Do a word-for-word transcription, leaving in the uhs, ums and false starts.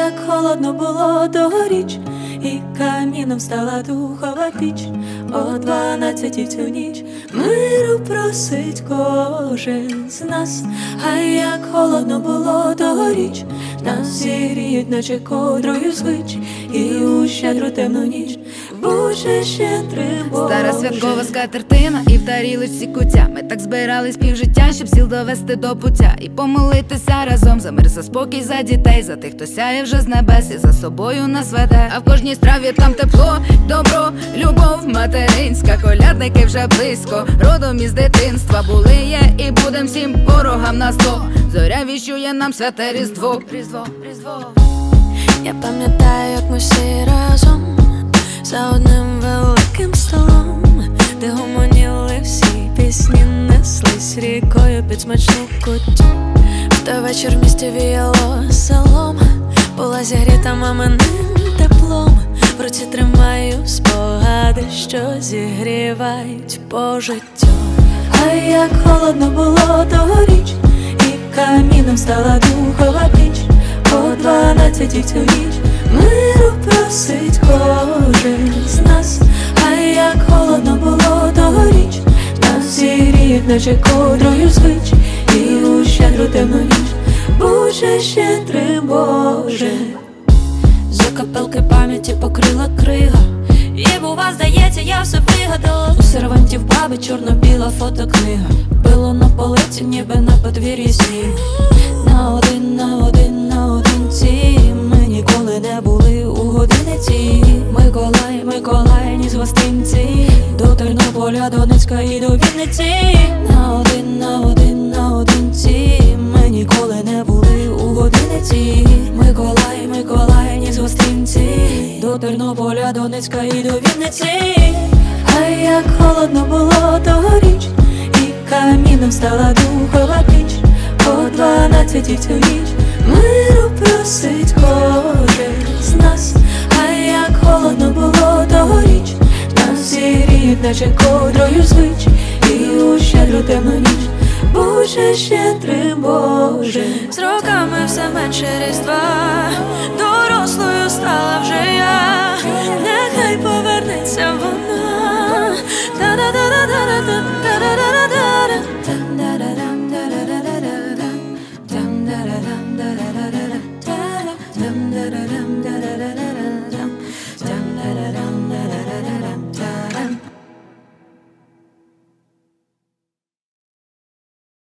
як холодно було тогоріч, і каміном стала духова піч. О дванадцятій цю ніч миру просить кожен з нас. А як холодно було тогоріч, нас зігріють, наче ковдрою звич, і у щедру темну ніч Боже щедрий Боже. Стара святкова скатертина і в тарілочці куття. Ми так збирались півжиття, щоб сіл довести до пуття і помолитися разом за мир, за спокій, за дітей, за тих, хто сяє вже з небес і за собою нас веде. А в кожній страві там тепло, добро, любов материнська. Колядники вже близько, родом із дитинства. Були, є і будем всім ворогам на зло. Зоря віщує нам святе Різдво. Різдво, Різдво. Я пам'ятаю, як ми всі разом за одним великим столом, де гомоніли всі пісні, неслись рікою під смачну куттю. В той вечір в місті віяло селом, була зігріта маминим теплом. В руці тримаю спогади, що зігрівають по життю. А як холодно було тогоріч, і каміном стала духова піч. О дванадцятій цю ніч миру просить кожен з нас. А як холодно було тогоріч, нас зігріють, наче ковдрою звич, і у щедру темну ніч Боже щедрий Боже. Закапелки пам'яті покрила крига, і бува, здається, я все вигадала. У сервантів баби чорно-біла фотокнига, било на полиці, ніби на подвір'ї сніг. На один, на один, на одинці ми ніколи не були у годиниці. Миколай, Миколай, ні з гостинці, до Тернополя, Донецька і до Вінниці. На один, на один, на одинці ми ніколи не були у годиниці. Миколай, Миколай, ні з гостинці, до Тернополя, Донецька і до Вінниці. А як холодно було тогоріч, і каміном стала духова піч. О дванадцятій цю ніч миру просить кожен з нас. А як холодно було тогоріч, нас зігріють, наче ковдрою звич, і у щедру темну ніч Боже щедрий Боже. З роками все менше Різдва.